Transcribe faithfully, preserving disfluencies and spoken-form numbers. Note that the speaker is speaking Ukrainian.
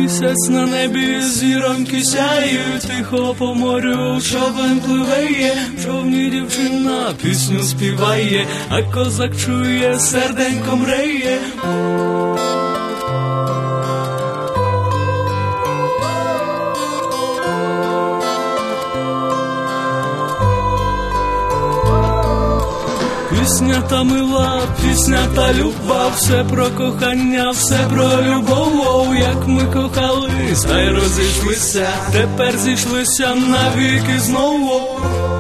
Місяць на небі, зіроньки сяють, тихо по морю човен пливеє, в човні дівчина пісню співає, а козак чує, серденько мреє. Пісня та мила, пісня та люба, все про кохання, все про любов. Як ми кохались, та й розійшлися, тепер зійшлися навіки знову.